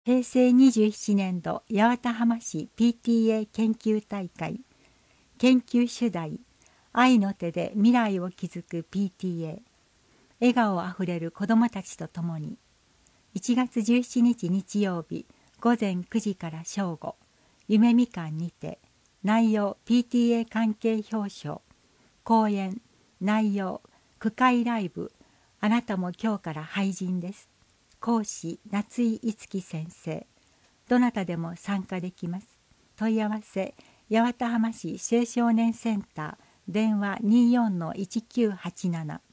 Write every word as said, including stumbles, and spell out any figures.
へいせいにじゅうななねん度八幡浜市 ピーティーエー 研究大会研究主題愛の手で未来を築く ピーティーエー 笑顔あふれる子どもたちとともにいちがつじゅうしちにち日曜日ごぜんくじから正午夢みかんにて内容 ピーティーエー 関係表彰講演内容句会ライブあなたも今日から俳人です講師夏井いつき先生どなたでも参加できます問い合わせ八幡浜市青少年センター電話 にじゅうよんのいちきゅうはちなな